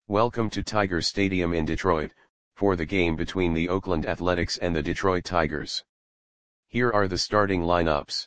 Welcome to Tiger Stadium in Detroit, for the game between the Oakland Athletics and the Detroit Tigers. Here are the starting lineups.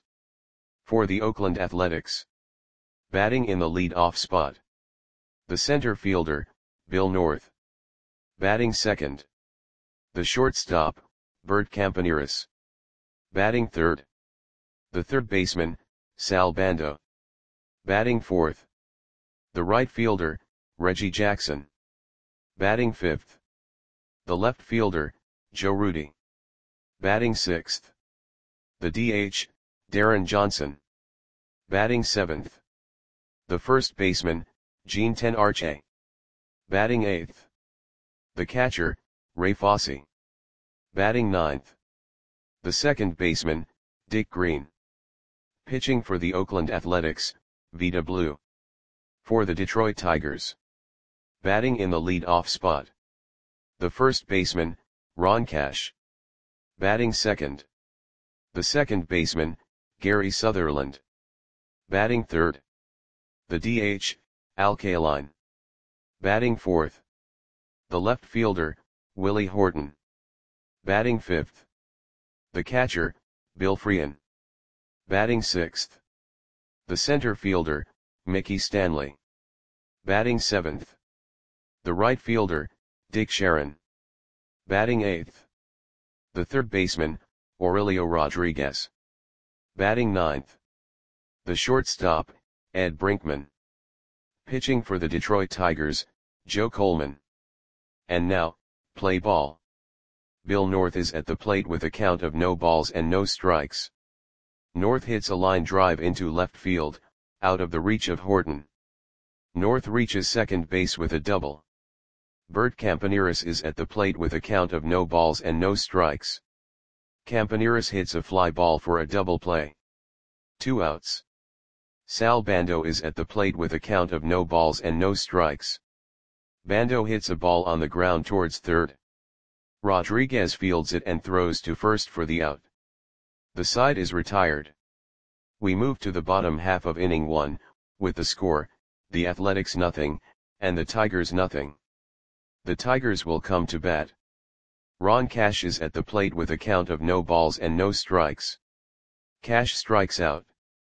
For the Oakland Athletics. Batting in the lead-off spot. The center fielder, Bill North. Batting second. The shortstop, Bert Campaneris. Batting third. The third baseman, Sal Bando. Batting fourth. The right fielder, Reggie Jackson. Batting fifth. The left fielder, Joe Rudi. Batting sixth. The DH, Darren Johnson. Batting seventh. The first baseman, Gene Tenarche. Batting eighth. The catcher, Ray Fosse. Batting ninth. The second baseman, Dick Green. Pitching for the Oakland Athletics, Vida Blue. For the Detroit Tigers. Batting in the lead-off spot. The first baseman, Ron Cash. Batting second. The second baseman, Gary Sutherland. Batting third. The DH, Al Kaline. Batting fourth. The left fielder, Willie Horton. Batting fifth. The catcher, Bill Freehan. Batting sixth. The center fielder, Mickey Stanley. Batting seventh. The right fielder, Dick Sharon. Batting eighth. The third baseman, Aurelio Rodriguez. Batting ninth. The shortstop, Ed Brinkman. Pitching for the Detroit Tigers, Joe Coleman. And now, play ball. Bill North is at the plate with a count of no balls and no strikes. North hits a line drive into left field, out of the reach of Horton. North reaches second base with a double. Bert Campaneris is at the plate with a count of no balls and no strikes. Campaneris hits a fly ball for a double play. 2 outs. Sal Bando is at the plate with a count of no balls and no strikes. Bando hits a ball on the ground towards third. Rodriguez fields it and throws to first for the out. The side is retired. We move to the bottom half of inning 1, with the score, the Athletics 0, and the Tigers 0. The Tigers will come to bat. Ron Cash is at the plate with a count of no balls and no strikes. Cash strikes out.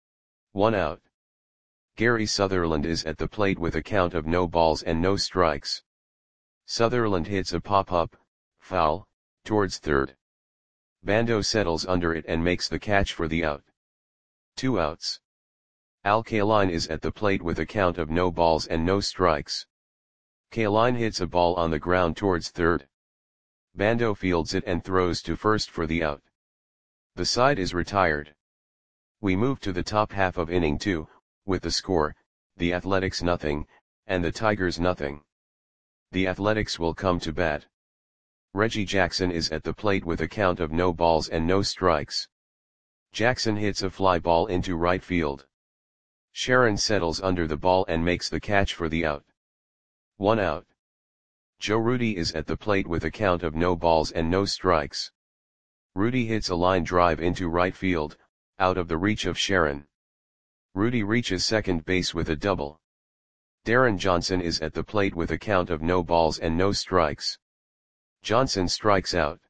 1 out. Gary Sutherland is at the plate with a count of no balls and no strikes. Sutherland hits a pop-up, foul, towards third. Bando settles under it and makes the catch for the out. 2 outs. Al Kaline is at the plate with a count of no balls and no strikes. Kaline hits a ball on the ground towards third. Bando fields it and throws to first for the out. The side is retired. We move to the top half of inning 2, with the score, the Athletics 0, and the Tigers 0. The Athletics will come to bat. Reggie Jackson is at the plate with a count of no balls and no strikes. Jackson hits a fly ball into right field. Sharon settles under the ball and makes the catch for the out. 1 out. Joe Rudi is at the plate with a count of no balls and no strikes. Rudi hits a line drive into right field, out of the reach of Sharon. Rudi reaches second base with a double. Darren Johnson is at the plate with a count of no balls and no strikes. Johnson strikes out.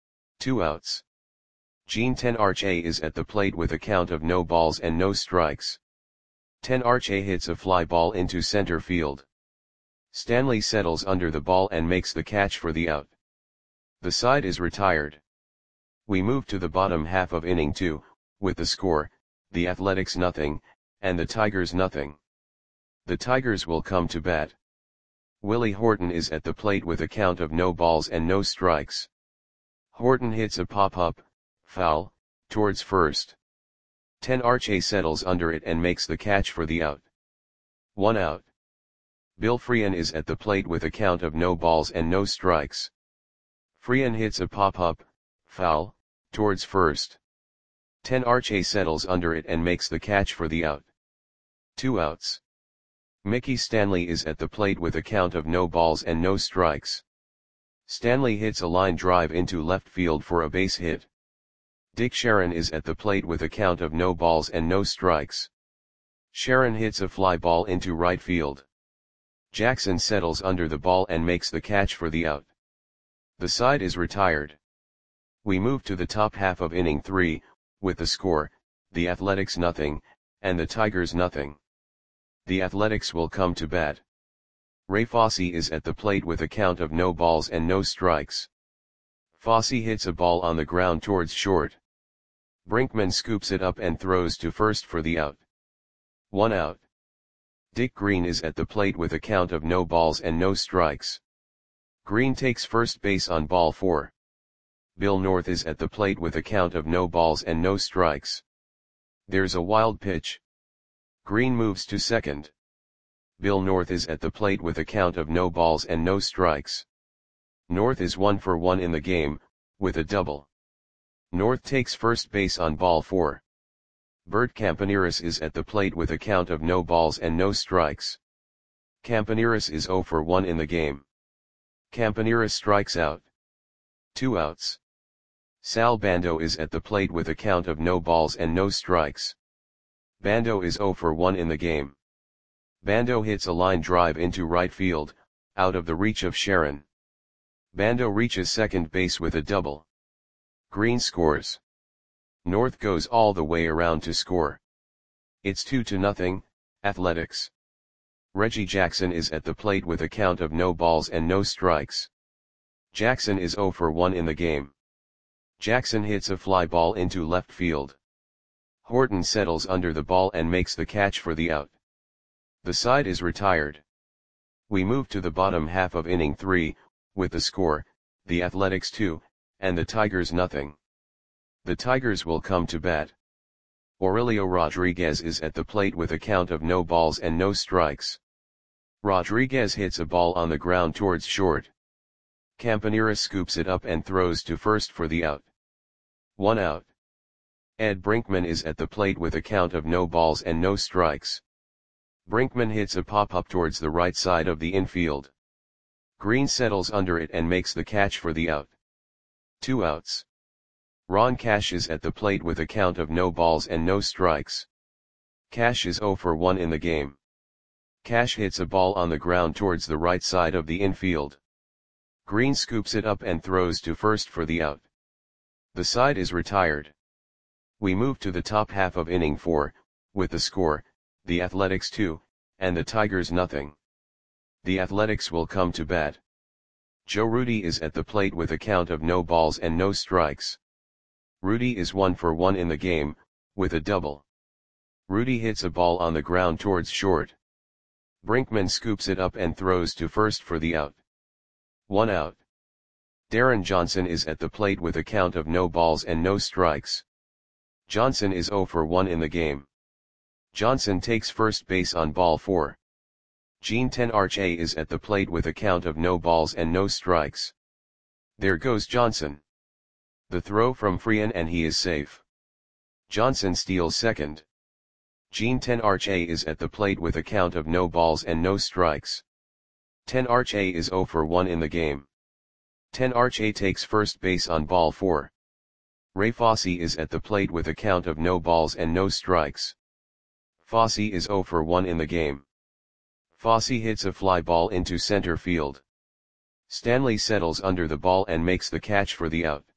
2 outs. Gene Tenarche is at the plate with a count of no balls and no strikes. Tenarche hits a fly ball into center field. Stanley settles under the ball and makes the catch for the out. The side is retired. We move to the bottom half of inning 2, with the score, the Athletics 0, and the Tigers 0. The Tigers will come to bat. Willie Horton is at the plate with a count of no balls and no strikes. Horton hits a pop-up, foul, towards first. Tenarche settles under it and makes the catch for the out. 1 out. Bill Freehan is at the plate with a count of no balls and no strikes. Freehan hits a pop-up, foul, towards first. Tenarche settles under it and makes the catch for the out. 2 outs. Mickey Stanley is at the plate with a count of no balls and no strikes. Stanley hits a line drive into left field for a base hit. Dick Sharon is at the plate with a count of no balls and no strikes. Sharon hits a fly ball into right field. Jackson settles under the ball and makes the catch for the out. The side is retired. We move to the top half of inning 3, with the score, the Athletics nothing, and the Tigers nothing. The Athletics will come to bat. Ray Fosse is at the plate with a count of no balls and no strikes. Fosse hits a ball on the ground towards short. Brinkman scoops it up and throws to first for the out. 1 out. Dick Green is at the plate with a count of no balls and no strikes. Green takes first base on ball 4. Bill North is at the plate with a count of no balls and no strikes. There's a wild pitch. Green moves to second. Bill North is at the plate with a count of no balls and no strikes. North is 1 for 1 in the game, with a double. North takes first base on ball 4. Bert Campaneris is at the plate with a count of no balls and no strikes. Campaneris is 0 for 1 in the game. Campaneris strikes out. 2 outs. Sal Bando is at the plate with a count of no balls and no strikes. Bando is 0 for 1 in the game. Bando hits a line drive into right field, out of the reach of Sharon. Bando reaches second base with a double. Green scores. North goes all the way around to score. It's 2-0, Athletics. Reggie Jackson is at the plate with a count of no balls and no strikes. Jackson is 0 for 1 in the game. Jackson hits a fly ball into left field. Horton settles under the ball and makes the catch for the out. The side is retired. We move to the bottom half of inning 3, with the score, the Athletics 2, and the Tigers nothing. The Tigers will come to bat. Aurelio Rodriguez is at the plate with a count of no balls and no strikes. Rodriguez hits a ball on the ground towards short. Campaneris scoops it up and throws to first for the out. 1 out. Ed Brinkman is at the plate with a count of no balls and no strikes. Brinkman hits a pop-up towards the right side of the infield. Green settles under it and makes the catch for the out. 2 outs. Ron Cash is at the plate with a count of no balls and no strikes. Cash is 0 for 1 in the game. Cash hits a ball on the ground towards the right side of the infield. Green scoops it up and throws to first for the out. The side is retired. We move to the top half of inning 4, with the score, the Athletics 2, and the Tigers nothing. The Athletics will come to bat. Joe Rudy is at the plate with a count of no balls and no strikes. Rudy is 1 for 1 in the game, with a double. Rudy hits a ball on the ground towards short. Brinkman scoops it up and throws to first for the out. 1 out. Darren Johnson is at the plate with a count of no balls and no strikes. Johnson is 0 for 1 in the game. Johnson takes first base on ball 4. Gene Tenarche is at the plate with a count of no balls and no strikes. There goes Johnson. The throw from Freehan and he is safe. Johnson steals second. Gene Tenarche is at the plate with a count of no balls and no strikes. Tenarche is 0 for 1 in the game. Tenarche takes first base on ball 4. Ray Fosse is at the plate with a count of no balls and no strikes. Fosse is 0 for 1 in the game. Fosse hits a fly ball into center field. Stanley settles under the ball and makes the catch for the out.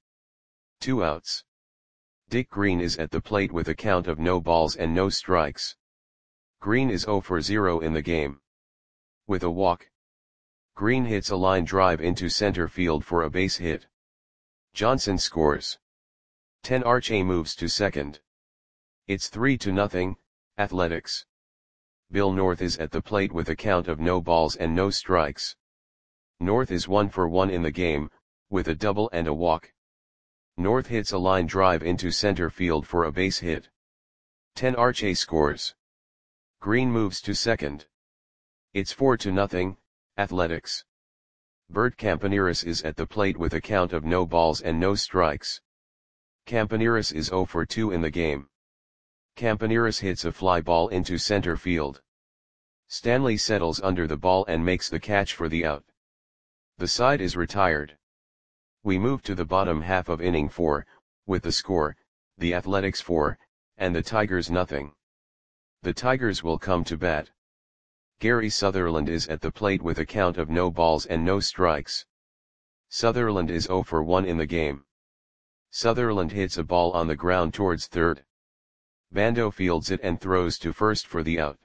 2 outs. Dick Green is at the plate with a count of no balls and no strikes. Green is 0 for 0 in the game. With a walk. Green hits a line drive into center field for a base hit. Johnson scores. Tenarche moves to second. It's 3-0, Athletics. Bill North is at the plate with a count of no balls and no strikes. North is 1 for 1 in the game, with a double and a walk. North hits a line drive into center field for a base hit. Tenarche scores. Green moves to second. It's 4-0, Athletics. Bert Campaneris is at the plate with a count of no balls and no strikes. Campaneris is 0 for 2 in the game. Campaneris hits a fly ball into center field. Stanley settles under the ball and makes the catch for the out. The side is retired. We move to the bottom half of inning 4, with the score, the Athletics 4, and the Tigers nothing. The Tigers will come to bat. Gary Sutherland is at the plate with a count of no balls and no strikes. Sutherland is 0 for 1 in the game. Sutherland hits a ball on the ground towards third. Bando fields it and throws to first for the out.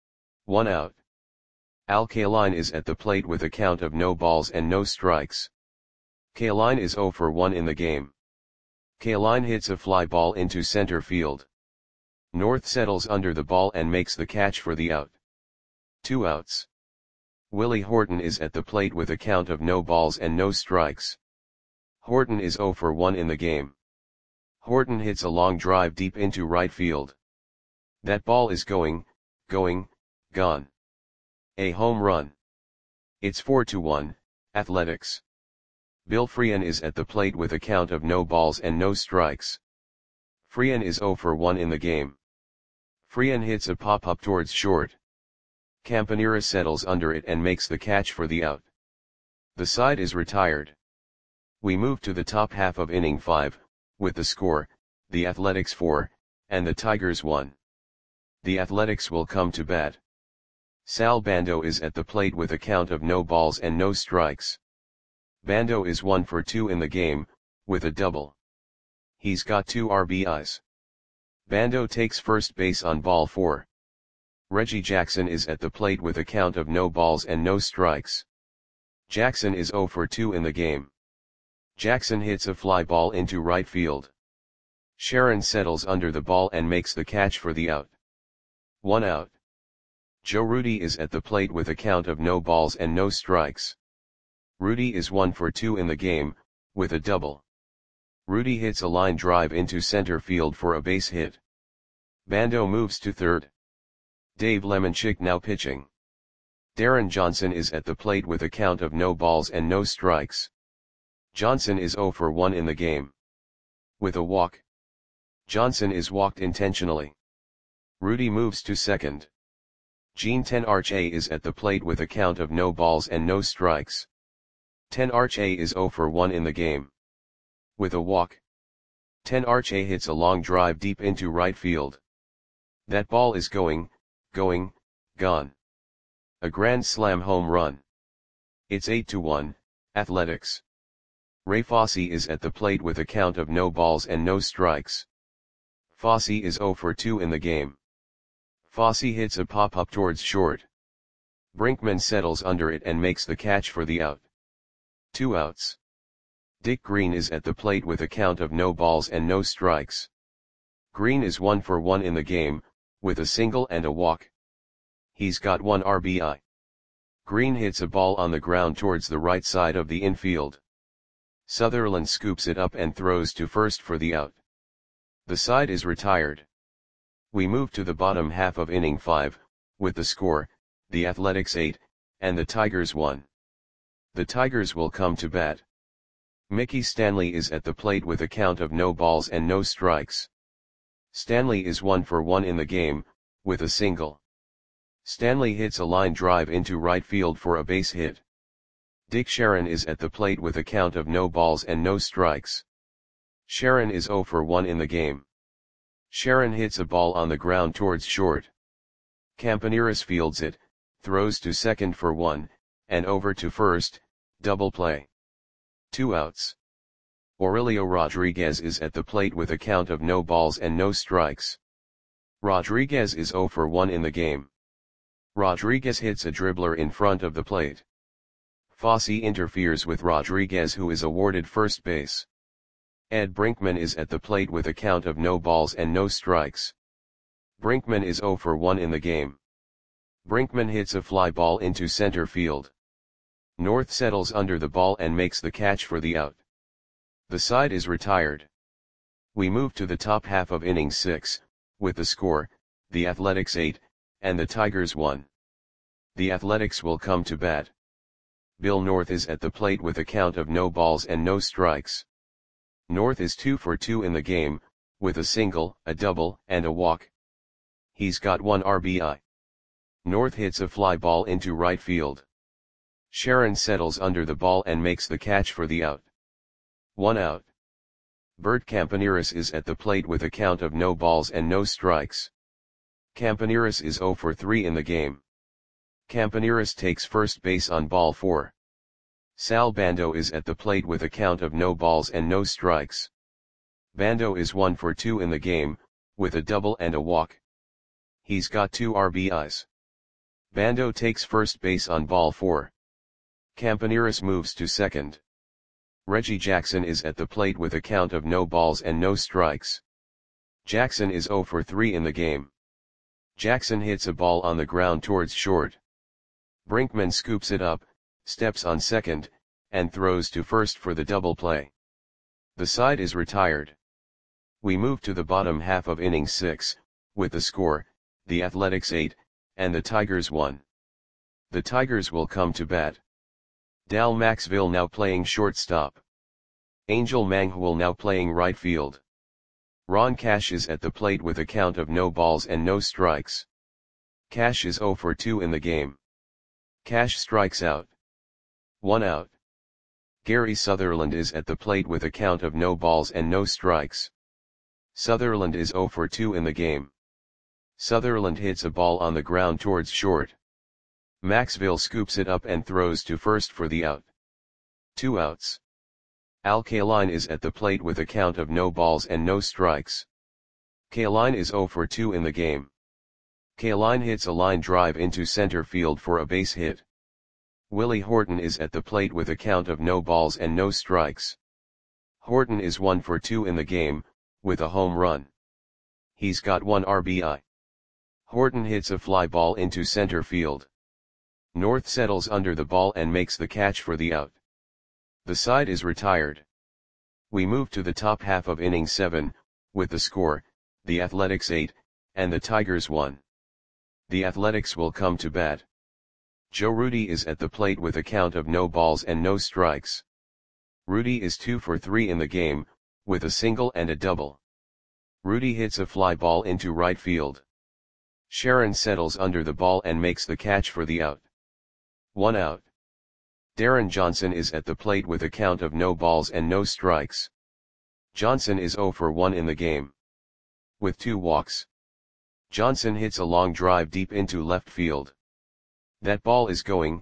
1 out. Al Kaline is at the plate with a count of no balls and no strikes. Kaline is 0 for 1 in the game. Kaline hits a fly ball into center field. North settles under the ball and makes the catch for the out. 2 outs. Willie Horton is at the plate with a count of no balls and no strikes. Horton is 0 for 1 in the game. Horton hits a long drive deep into right field. That ball is going, gone. A home run. It's 4-1, Athletics. Bill Freehan is at the plate with a count of no balls and no strikes. Freehan is 0 for 1 in the game. Freehan hits a pop-up towards short. Campanera settles under it and makes the catch for the out. The side is retired. We move to the top half of inning 5, with the score, the Athletics 4, and the Tigers 1. The Athletics will come to bat. Sal Bando is at the plate with a count of no balls and no strikes. Bando is 1 for 2 in the game, with a double. He's got 2 RBIs. Bando takes first base on ball 4. Reggie Jackson is at the plate with a count of no balls and no strikes. Jackson is 0 for 2 in the game. Jackson hits a fly ball into right field. Sharon settles under the ball and makes the catch for the out. 1 out. Joe Rudi is at the plate with a count of no balls and no strikes. Rudi is 1 for 2 in the game, with a double. Rudi hits a line drive into center field for a base hit. Bando moves to third. Dave Lemanchik now pitching. Darren Johnson is at the plate with a count of no balls and no strikes. Johnson is 0 for 1 in the game. With a walk. Johnson is walked intentionally. Rudi moves to second. Gene Tenarche is at the plate with a count of no balls and no strikes. Tenarche is 0 for 1 in the game. With a walk. Tenarche hits a long drive deep into right field. That ball is going, gone. A grand slam home run. It's 8-1, Athletics. Ray Fosse is at the plate with a count of no balls and no strikes. Fosse is 0 for 2 in the game. Fosse hits a pop-up towards short. Brinkman settles under it and makes the catch for the out. 2 outs. Dick Green is at the plate with a count of no balls and no strikes. Green is 1 for 1 in the game, with a single and a walk. He's got 1 RBI. Green hits a ball on the ground towards the right side of the infield. Sutherland scoops it up and throws to first for the out. The side is retired. We move to the bottom half of inning 5, with the score, the Athletics 8, and the Tigers 1. The Tigers will come to bat. Mickey Stanley is at the plate with a count of no balls and no strikes. Stanley is 1 for 1 in the game, with a single. Stanley hits a line drive into right field for a base hit. Dick Sharon is at the plate with a count of no balls and no strikes. Sharon is 0 for 1 in the game. Sharon hits a ball on the ground towards short. Campaneris fields it, throws to second for 1, and over to first, double play. 2 outs. Aurelio Rodriguez is at the plate with a count of no balls and no strikes. Rodriguez is 0 for 1 in the game. Rodriguez hits a dribbler in front of the plate. Fosse interferes with Rodriguez, who is awarded first base. Ed Brinkman is at the plate with a count of no balls and no strikes. Brinkman is 0 for 1 in the game. Brinkman hits a fly ball into center field. North settles under the ball and makes the catch for the out. The side is retired. We move to the top half of inning 6, with the score, the Athletics 8, and the Tigers 1. The Athletics will come to bat. Bill North is at the plate with a count of no balls and no strikes. North is 2 for 2 in the game, with a single, a double, and a walk. He's got 1 RBI. North hits a fly ball into right field. Sharon settles under the ball and makes the catch for the out. 1 out. Bert Campaneris is at the plate with a count of no balls and no strikes. Campaneris is 0 for 3 in the game. Campaneris takes first base on ball 4. Sal Bando is at the plate with a count of no balls and no strikes. Bando is 1 for 2 in the game, with a double and a walk. He's got 2 RBIs. Bando takes first base on ball 4. Campaneris moves to second. Reggie Jackson is at the plate with a count of no balls and no strikes. Jackson is 0 for 3 in the game. Jackson hits a ball on the ground towards short. Brinkman scoops it up, steps on second, and throws to first for the double play. The side is retired. We move to the bottom half of inning 6, with the score, the Athletics 8, and the Tigers 1. The Tigers will come to bat. Dal Maxville now playing shortstop. Angel Manghwal now playing right field. Ron Cash is at the plate with a count of no balls and no strikes. Cash is 0 for 2 in the game. Cash strikes out. 1 out. Gary Sutherland is at the plate with a count of no balls and no strikes. Sutherland is 0 for 2 in the game. Sutherland hits a ball on the ground towards short. Maxville scoops it up and throws to first for the out. 2 outs. Al Kaline is at the plate with a count of no balls and no strikes. Kaline is 0 for 2 in the game. Kaline hits a line drive into center field for a base hit. Willie Horton is at the plate with a count of no balls and no strikes. Horton is 1 for 2 in the game, with a home run. He's got 1 RBI. Horton hits a fly ball into center field. North settles under the ball and makes the catch for the out. The side is retired. We move to the top half of inning 7, with the score, the Athletics 8, and the Tigers 1. The Athletics will come to bat. Joe Rudy is at the plate with a count of no balls and no strikes. Rudy is 2 for 3 in the game, with a single and a double. Rudy hits a fly ball into right field. Sharon settles under the ball and makes the catch for the out. 1 out. Darren Johnson is at the plate with a count of no balls and no strikes. Johnson is 0 for 1 in the game. With 2 walks. Johnson hits a long drive deep into left field. That ball is going,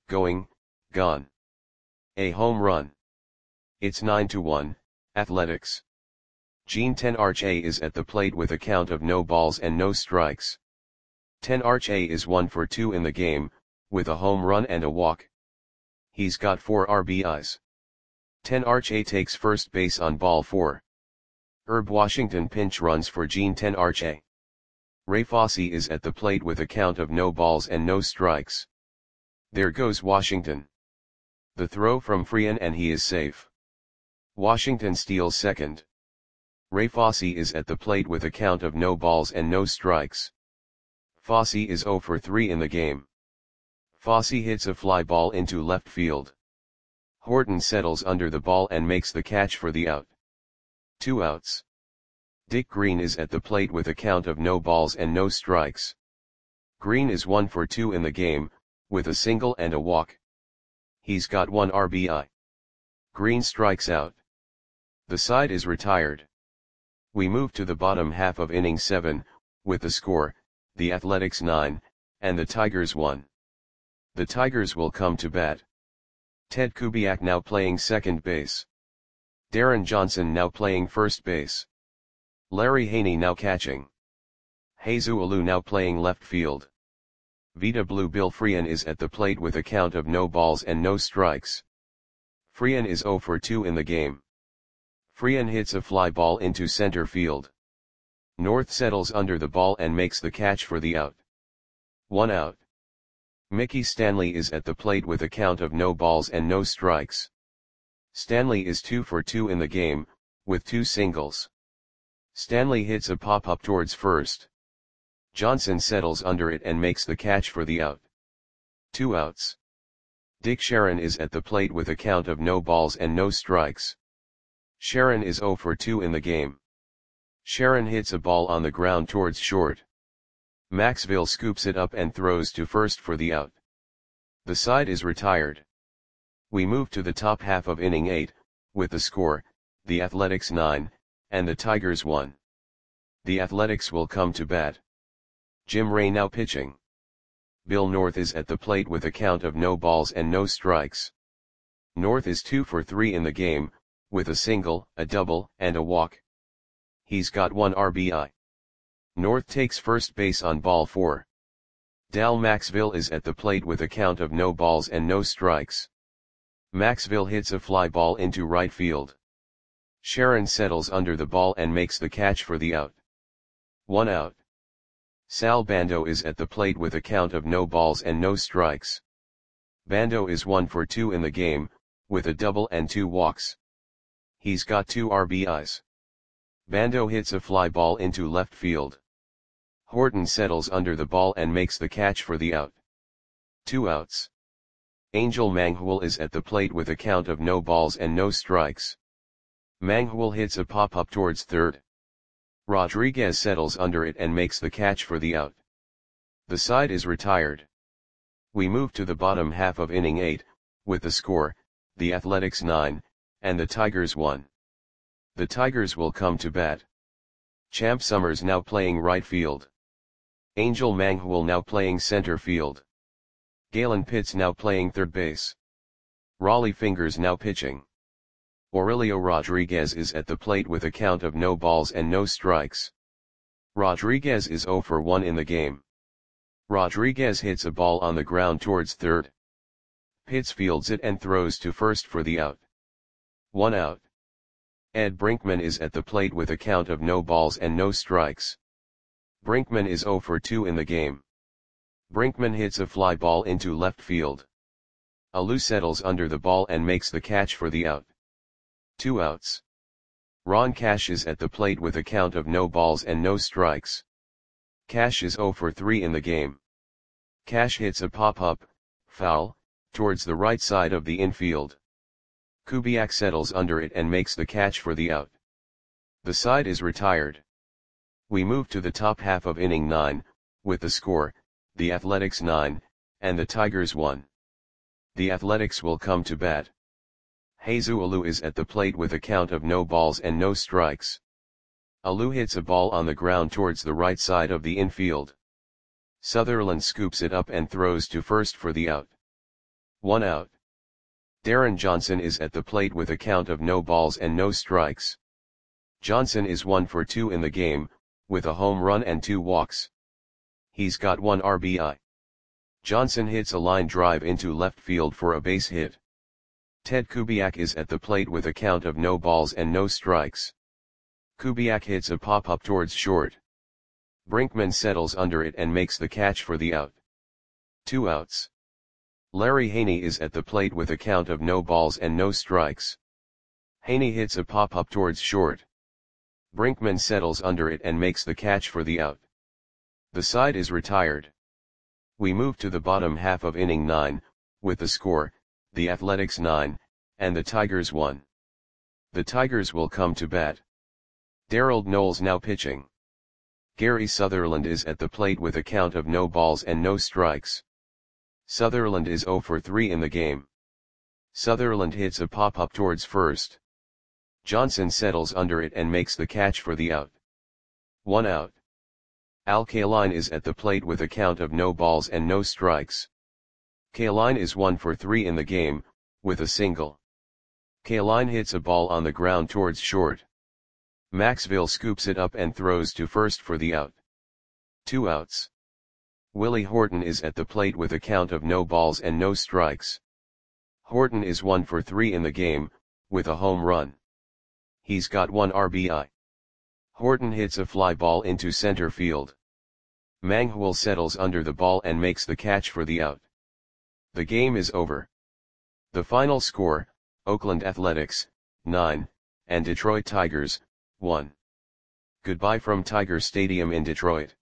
gone. A home run. It's 9-1, Athletics. Gene Tenarche is at the plate with a count of no balls and no strikes. Tenarche is 1 for 2 in the game, with a home run and a walk. He's got 4 RBIs. Tenarche takes first base on ball 4. Herb Washington pinch runs for Gene Tenarche. Ray Fosse is at the plate with a count of no balls and no strikes. There goes Washington. The throw from Freehan and he is safe. Washington steals second. Ray Fosse is at the plate with a count of no balls and no strikes. Fosse is 0 for 3 in the game. Fosse hits a fly ball into left field. Horton settles under the ball and makes the catch for the out. 2 outs. Dick Green is at the plate with a count of no balls and no strikes. Green is 1 for 2 in the game, with a single and a walk. He's got 1 RBI. Green strikes out. The side is retired. We move to the bottom half of inning 7, with the score, the Athletics 9, and the Tigers 1. The Tigers will come to bat. Ted Kubiak now playing second base. Darren Johnson now playing first base. Larry Haney now catching. Jesus Alou now playing left field. Vita Blue Bill Freehan is at the plate with a count of no balls and no strikes. Freehan is 0 for 2 in the game. Freehan hits a fly ball into center field. North settles under the ball and makes the catch for the out. 1 out. Mickey Stanley is at the plate with a count of no balls and no strikes. Stanley is 2 for 2 in the game, with 2 singles. Stanley hits a pop-up towards first. Johnson settles under it and makes the catch for the out. 2 outs. Dick Sharon is at the plate with a count of no balls and no strikes. Sharon is 0 for 2 in the game. Sharon hits a ball on the ground towards short. Maxville scoops it up and throws to first for the out. The side is retired. We move to the top half of inning 8, with the score, the Athletics 9, and the Tigers 1. The Athletics will come to bat. Jim Ray now pitching. Bill North is at the plate with a count of no balls and no strikes. North is 2 for 3 in the game, with a single, a double, and a walk. He's got 1 RBI. North takes first base on ball 4. Dal Maxville is at the plate with a count of no balls and no strikes. Maxville hits a fly ball into right field. Sharon settles under the ball and makes the catch for the out. 1 out. Sal Bando is at the plate with a count of no balls and no strikes. Bando is 1 for 2 in the game, with a double and 2 walks. He's got 2 RBIs. Bando hits a fly ball into left field. Horton settles under the ball and makes the catch for the out. 2 outs. Angel Manghul is at the plate with a count of no balls and no strikes. Manghul hits a pop-up towards third. Rodriguez settles under it and makes the catch for the out. The side is retired. We move to the bottom half of inning 8, with the score, the Athletics 9, and the Tigers 1. The Tigers will come to bat. Champ Summers now playing right field. Angel Manghul now playing center field. Galen Pitts now playing third base. Raleigh Fingers now pitching. Aurelio Rodriguez is at the plate with a count of no balls and no strikes. Rodriguez is 0 for 1 in the game. Rodriguez hits a ball on the ground towards third. Pitts fields it and throws to first for the out. 1 out. Ed Brinkman is at the plate with a count of no balls and no strikes. Brinkman is 0 for 2 in the game. Brinkman hits a fly ball into left field. Alou settles under the ball and makes the catch for the out. 2 outs. Ron Cash is at the plate with a count of no balls and no strikes. Cash is 0 for 3 in the game. Cash hits a pop-up, foul, towards the right side of the infield. Kubiak settles under it and makes the catch for the out. The side is retired. We move to the top half of inning 9, with the score, the Athletics 9, and the Tigers 1. The Athletics will come to bat. Jesus Alou is at the plate with a count of no balls and no strikes. Alou hits a ball on the ground towards the right side of the infield. Sutherland scoops it up and throws to first for the out. 1 out. Darren Johnson is at the plate with a count of no balls and no strikes. Johnson is 1 for 2 in the game, with a home run and 2 walks. He's got 1 RBI. Johnson hits a line drive into left field for a base hit. Ted Kubiak is at the plate with a count of no balls and no strikes. Kubiak hits a pop-up towards short. Brinkman settles under it and makes the catch for the out. 2 outs. Larry Haney is at the plate with a count of no balls and no strikes. Haney hits a pop-up towards short. Brinkman settles under it and makes the catch for the out. The side is retired. We move to the bottom half of inning 9, with the score, the Athletics 9, and the Tigers 1. The Tigers will come to bat. Darrell Knowles now pitching. Gary Sutherland is at the plate with a count of no balls and no strikes. Sutherland is 0 for 3 in the game. Sutherland hits a pop-up towards first. Johnson settles under it and makes the catch for the out. 1 out. Al Kaline is at the plate with a count of no balls and no strikes. Kaline is 1 for 3 in the game, with a single. Kaline hits a ball on the ground towards short. Maxville scoops it up and throws to first for the out. 2 outs. Willie Horton is at the plate with a count of no balls and no strikes. Horton is 1 for 3 in the game, with a home run. He's got 1 RBI. Horton hits a fly ball into center field. Manghul settles under the ball and makes the catch for the out. The game is over. The final score, Oakland Athletics, 9, and Detroit Tigers, 1. Goodbye from Tiger Stadium in Detroit.